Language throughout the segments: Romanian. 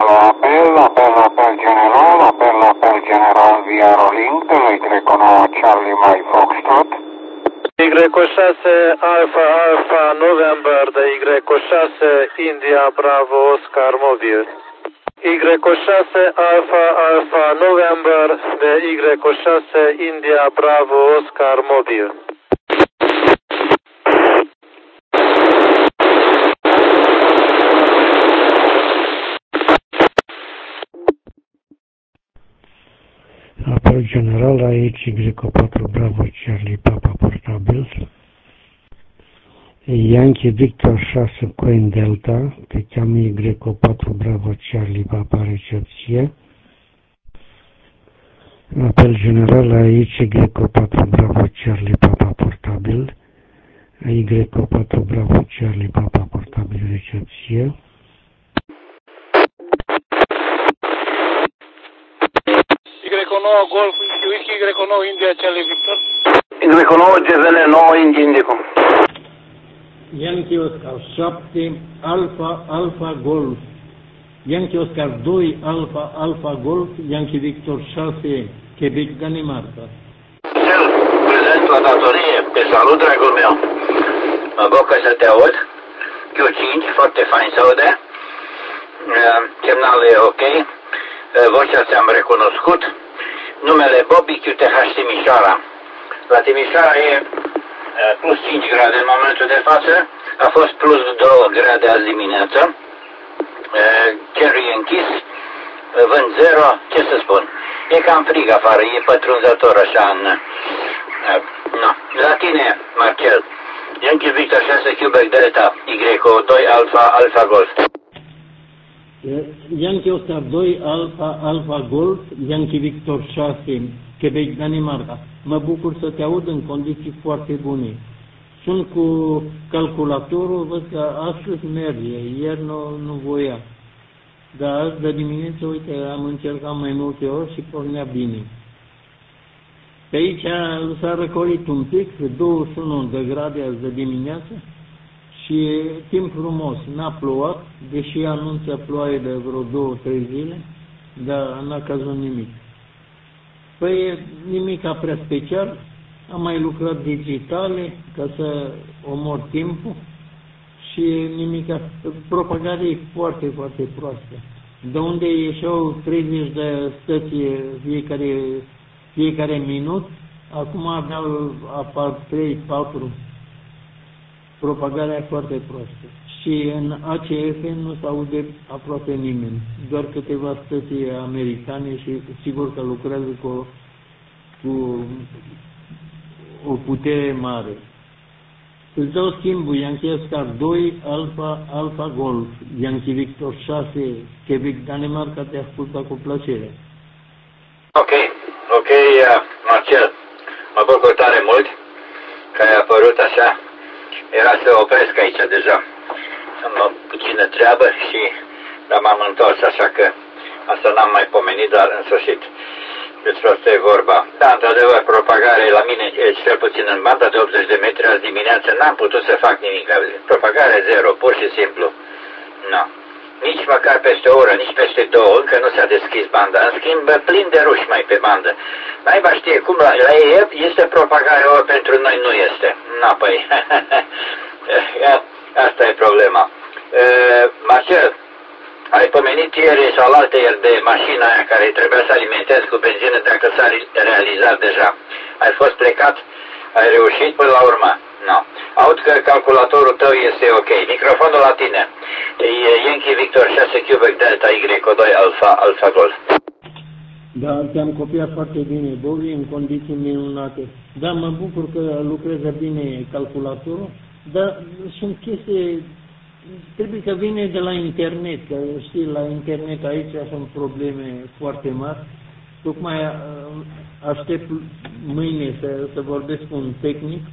Apel general via Rolling, de la Y9 Charlie Mike Foxtrot. Y6 Alpha Alpha November de Y6 India Bravo Oscar Mobil. Y6 Alpha Alpha November de Y6 India Bravo Oscar Mobil. Apel general aici Y4 Bravo Charlie Papa portabil. Yankee Victor 6 Coin Delta, te cheamă Y4 Bravo Charlie Papa recepție. Apel general aici Y4 Bravo Charlie Papa portabil. Y4 Bravo Charlie Papa portabil recepție. Y9 Golf Whisky Y9 India Charlie Victor. Y9 GVN 9 India Indico. Yankee Oscar 7 Alpha Alpha Golf. Yankee Oscar 2 Alpha Alpha Golf. Yankee Victor 6 Quebec Danemarca. Cel prezent la datorie. Te salut, dragul meu. Mă bucur să te aud. Q5, foarte fain să aude. Semnalul e ok. Vocea ți-am recunoscut. Numele Bobby QTH Timișoara. La Timișoara e plus 5 grade în momentul de față. A fost plus 2 grade azi dimineață. Cerul e închis. Vânt 0. Ce să spun? E cam frig afară. E pătrunzător așa în... La tine, Marcel. Yankee Victor 6 Quebec Delta. Y2 Alpha Alpha Golf. Yankee Oscar 2 Alpha Alpha Golf. Yankee Victor 6 Quebec Danemarca. Mă bucur să te aud în condiții foarte bune. Sunt cu calculatorul, văd că astăzi merge, ieri nu voia. Dar azi de dimineață, uite, am încercat mai multe ori și pornea bine. Pe aici s-a răcorit un pic, 21 de grade azi de dimineață și timp frumos, n-a plouat, deși anunță ploaie de vreo 2-3 zile, dar n-a cazut nimic. Păi nimica prea special, am mai lucrat digitale ca să omor timpul și nimica, propagarea e foarte, foarte proastă. De unde ieșeau 30 de stăți fiecare minut, acum apar 3-4, propagarea e foarte proastă. Și în ACF nu se aude aproape nimeni, doar câteva stăți americane și sigur că lucrează cu o putere mare. Îți dau schimbul Yankee Oscar 2 Alpha Alpha Golf, Yankee Victor 6 Quebec Danemarca, te ascultă cu plăcere. Ok, Marcel, mă bucur tare mult că ai apărut așa. Era să opresc aici deja. Am puțină treabă și m-am întors, așa că asta n-am mai pomenit, dar în sfârșit despre asta e vorba. Da, într-adevăr, propagare la mine, cel puțin în banda de 80 de metri azi dimineață, n-am putut să fac nimic. Propagare zero, pur și simplu. Nu. Nici măcar peste o oră, nici peste 2, încă nu s-a deschis banda. În schimb, plin de ruși mai pe bandă. Naiba știe cum, la ei este propagare, ori pentru noi nu este. Na, păi, asta e problema. Marcel, ai pomenit ieri sau alaltă ieri de mașina aia care trebuia să alimentezi cu benzină dacă s-a realizat deja. Ai fost plecat, ai reușit până la urmă. No. Aud că calculatorul tău este ok. Microfonul la tine. Yankee Victor 6 Quebec Delta Y2 Alpha Alpha Golf. Da, te-am copiat foarte bine, Bobby, în condiții minunate. Da, mă bucur că lucrează bine calculatorul, dar sunt chestii, trebuie că vine de la internet, că știi, la internet aici sunt probleme foarte mari. Tocmai aștept mâine să vorbesc cu un tehnic,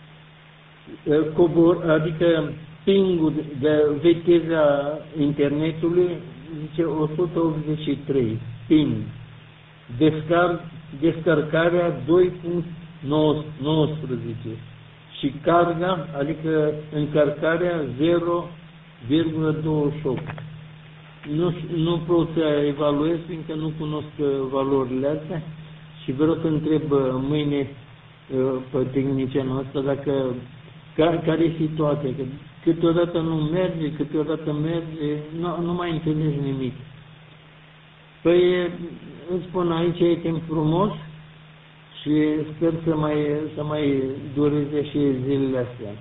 adică ping-ul de viteza internetului zice 183, ping. Descărcarea 2.19 și carga, adică încărcarea 0,28. Nu pot să evaluez, fiindcă nu cunosc valorile astea și vreau să întreb mâine pe tehnicianul ăsta dacă care e situația, că câteodată nu merge, câteodată merge, nu mai înțelegi nimic. Păi, îți spun, aici e timp frumos și sper să mai dureze și zilele astea.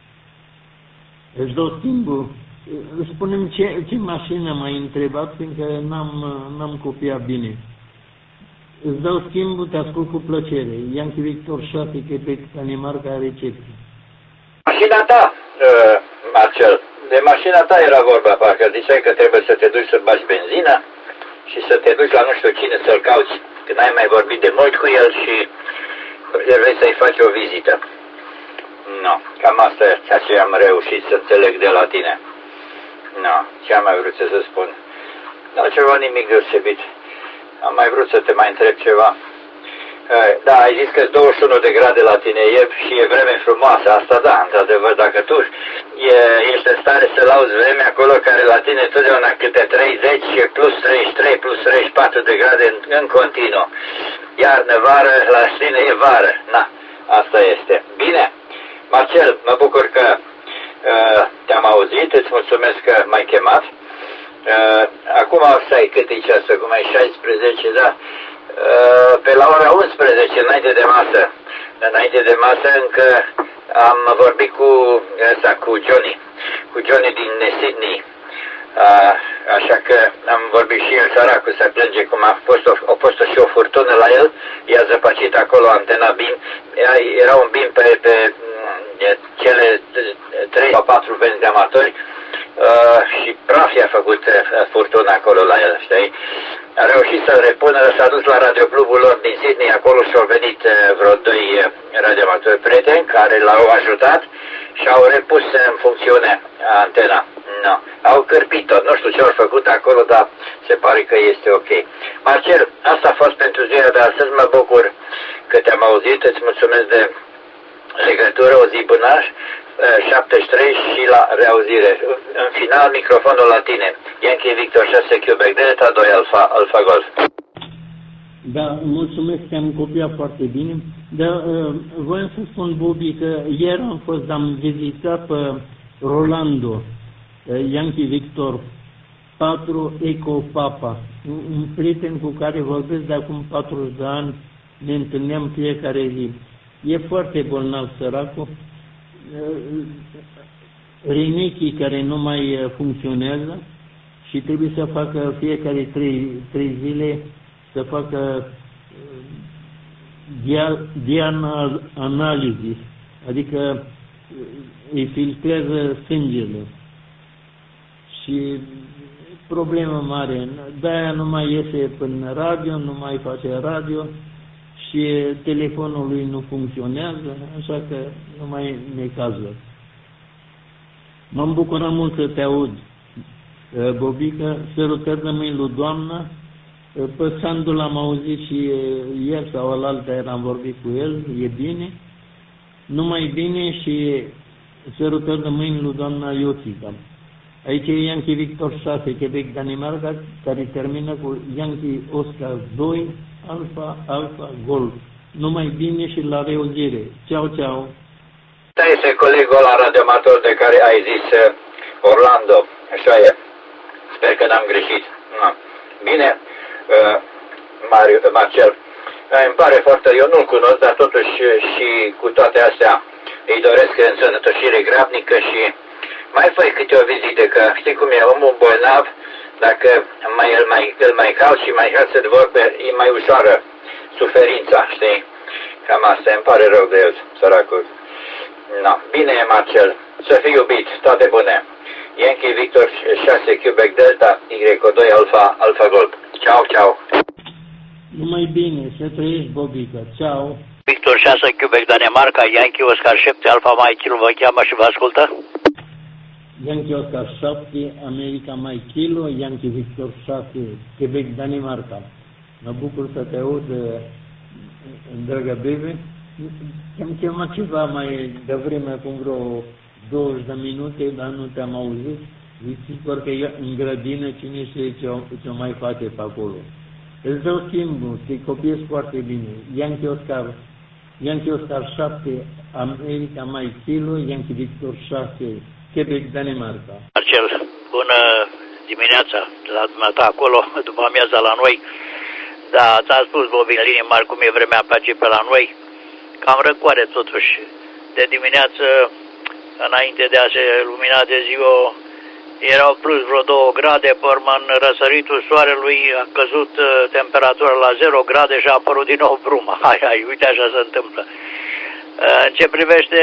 Își dau schimbul. Spune-mi ce mașină m-ai întrebat, fiindcă n-am copiat bine. Îți dau schimbul, te ascult cu plăcere. Yankee Victor 6, Quebec, Danemarca, recepție. Mașina ta, Marcel, de mașina ta era vorba, parcă ziceai că trebuie să te duci să bagi benzină și să te duci la nu știu cine să-l cauți, când ai mai vorbit de mult cu el și vrei să-i faci o vizită. No, cam asta e ceea ce am reușit să înțeleg de la tine. No, ce am mai vrut să spun? Nu, ceva nimic deosebit. Am mai vrut să te mai întreb ceva. Da, ai zis că 21 de grade la tine și e vreme frumoasă, asta da, într-adevăr, dacă tu ești în stare să lauzi vremea acolo care la tine totdeauna câte 30, plus 33, plus 34 de grade în continuu. Iarnă, vară, la tine e vară. Na, asta este. Bine, Marcel, mă bucur că te-am auzit, îți mulțumesc că m-ai chemat. Acum stai cât e ceasul, acum e 16, da? Pe la ora 11, înainte de masă. Înainte de masă încă am vorbit cu Johnny din Sydney. Așa că am vorbit și el, săracul, să plânge cum a fost și o furtună la el. I-a zăpăcit acolo antena BIM. Era un BIM pe cele 3 sau 4 venți de amatori. Și praf i-a făcut furtuna acolo la el, știi? A reușit să-l repună, s-a dus la radioclubul lor din Sydney, acolo și-au venit vreo 2 radioamatori prieteni care l-au ajutat și au repus în funcțiune antena. No. Au cărpit-o, nu știu ce au făcut acolo, dar se pare că este ok. Marcel, asta a fost pentru ziua de astăzi, mă bucur că te-am auzit, îți mulțumesc de legătură, o zi bună, 73 și la reauzire. În final, microfonul la tine. Yankee Victor 6 Quebec Delta 2 Alpha Golf. Da, mulțumesc că am copiat foarte bine. Dar voiam să spun, Bobby, că ieri am vizitat pe Rolando, Yankee Victor 4 Eco Papa, un prieten cu care vorbesc de acum 40 de ani, ne întâlneam fiecare zi. E foarte bolnav săracul, rinichii care nu mai funcționează și trebuie să facă fiecare 3 zile să facă dianalizis, adică îi filtrează sângele și problemă mare, de-aia nu mai iese până radio, nu mai face radio și telefonul lui nu funcționează, așa că nu mai ne cază. M-am bucurat mult să te aud, Bobică, sărutări de mâini lui Doamna. Pe Sandu l-am auzit și ieri sau alaltă am vorbit cu el, e bine, numai bine și sărutări de mâini lui Doamna Ioțica. Aici e Yankee Victor 6, Quebec, Danemarca, care termină cu Yankee Oscar 2, Alpha Golf. Numai bine și la reauzire. Ceau, ceau. Ăsta este colegul la radioamator de care ai zis Orlando. Așa e. Sper că n-am greșit. No. Bine, Marcel. Îmi pare foarte, eu nu-l cunosc, dar totuși și cu toate astea îi doresc însănătoșire grabnică și mai fă câte o vizită, că știi cum e, omul bolnav, dacă îl mai cauți și mai hați de vorbe, e mai ușoară suferința, știi? Cam asta, îmi pare rău de el, săracul. No. Bine, Marcel, să fii iubit, toate bune. Yankee Victor 6 Quebec Delta, Y2 Alpha Golf. Ciao, ciao. Numai bine, să trăiești, Bobică. Ciao. Victor 6 Quebec Danemarca, Yankee Oscar 7 Alpha Mike Kilo vă cheamă și vă ascultă. Yankee Oscar 7, America Mike Kilo, Yankee Victor 6, Quebec Danemarca. Mă bucur să te aud, dragă bebe. Am chemat ceva mai devreme, acum vreo 20 de minute, dar nu te-am auzit. E sigur că în grădină cine știe ce mai face pe acolo. Îți dau schimbul, te copiezi foarte bine. Yankee Oscar 7, America Mike Kilo, Yankee Victor 6, Quebec, Danemarca. Marcel, bună dimineața la dumneata acolo, după amiaza la noi. Da, ți-a spus Bobin linii mari cum e vremea pe aici pe la noi. Cam răcoare totuși. De dimineață, înainte de a se lumina de ziua, erau plus vreo 2 grade, pe urmă în răsăritul soarelui a căzut temperatura la 0 grade și a apărut din nou bruma. Uite așa se întâmplă. În ce privește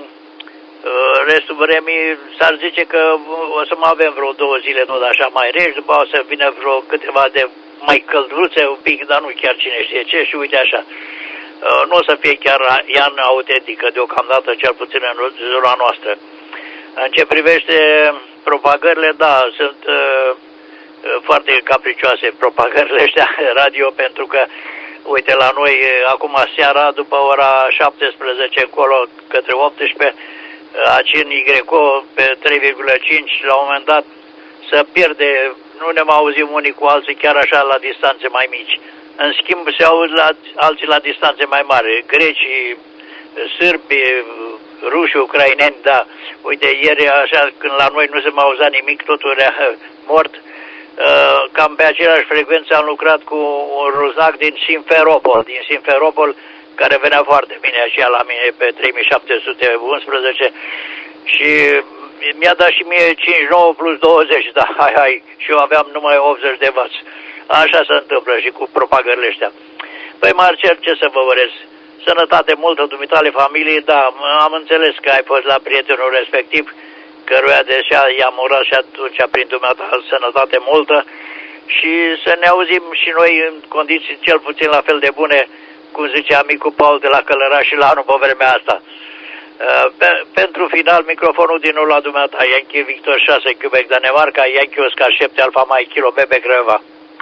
restul vremii, s-ar zice că o să mai avem vreo 2 zile tot așa mai reci, după o să vină vreo câteva de mai călduțe un pic, dar nu chiar cine știe ce, și uite așa. Nu o să fie chiar iarnă autentică deocamdată, cel puțin în zona noastră. În ce privește propagările, da, sunt foarte capricioase propagările ăștia radio, pentru că, uite, la noi, acum seara, după ora 17 încolo, către 18, aici în YCO, pe 3,5, la un moment dat, se pierde, nu ne mai auzim unii cu alții chiar așa la distanțe mai mici. În schimb, se aud alții la distanțe mai mari, grecii, sârbi, ruși, ucraineni, da. Uite, ieri, așa, când la noi nu se mai auzea nimic, totul era mort, cam pe aceeași frecvență am lucrat cu un rusac din Simferopol, care venea foarte bine așa la mine pe 3711 și mi-a dat și mie 59 plus 20, da, hai, și eu aveam numai 80 de W. Așa se întâmplă și cu propagările ăștia. Păi, Marcel, ce să vă urez? Sănătate multă, dumitale familiei, da, am înțeles că ai fost la prietenul respectiv, căruia deja i-am urat și atunci prin dumneata sănătate multă și să ne auzim și noi în condiții cel puțin la fel de bune, cum zicea amicul Paul de la Călăraș și la anul pe vremea asta. Pentru final, microfonul din nou la dumneata, Yankee Victor 6, Quebec, Danemarca, Yankee Oscar 7, Alfa Mike Kilo, Bebe, Craiova.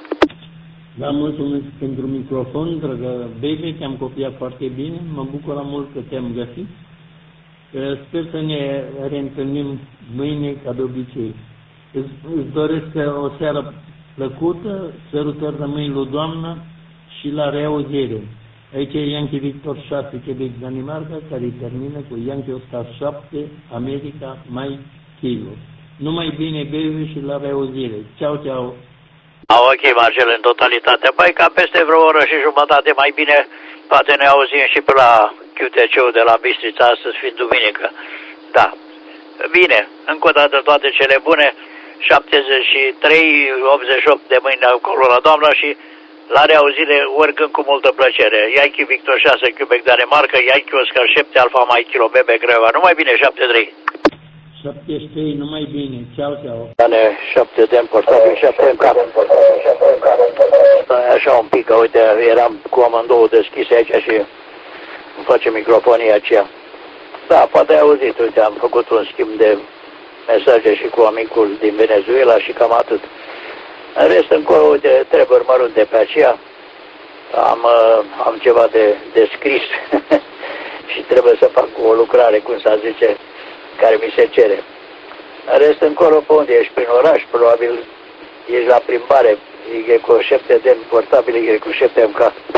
Da, mulțumesc pentru microfon, dragă Bebe, te-am copiat foarte bine, mă bucură mult că te-am găsit. Sper să ne reîntâlnim mâine, ca de obicei. Îți doresc o seară plăcută, sărutări rămâi lui Doamna și la reauzire. Aici e Yankee Victor 6, Quebec, Danemarca, care termină cu Yankee Oscar 7, America, Mike Kilo. Numai bine, Bebe, și la reauzire. Ceau, ceau! Ok, Marcel, în totalitate. Păi, ca peste vreo oră și jumătate, mai bine, poate ne auzim și pe la QTC-ul de la Bistrița, astăzi fiind duminică. Da. Bine, încă o dată toate cele bune, 73, 88 de mâini acolo la doamna și la reauzire oricând cu multă plăcere. Yankee Victor 6, Quebec, Danemarca, Yankee Oscar 7, Alfa Mike Kilo, Bebe, Craiova. Numai bine, 73. 73, numai bine. Ceau, ceau. Dane 7 de portabil, 7 în cap. Așa un pic, că uite, eram cu amândouă deschise aici și îmi face microfonia aceea. Da, poate ai auzit, uite, am făcut un schimb de mesaje și cu amicul din Venezuela și cam atât. În rest, încolo, uite, treburi mărunte pe aceea. Am ceva de scris și trebuie să fac o lucrare, cum să zice, care mi se cere. În rest, încolo, pe unde ești? Prin oraș, probabil ești la plimbare, e cu 7 de portabil, e cu 7 MK.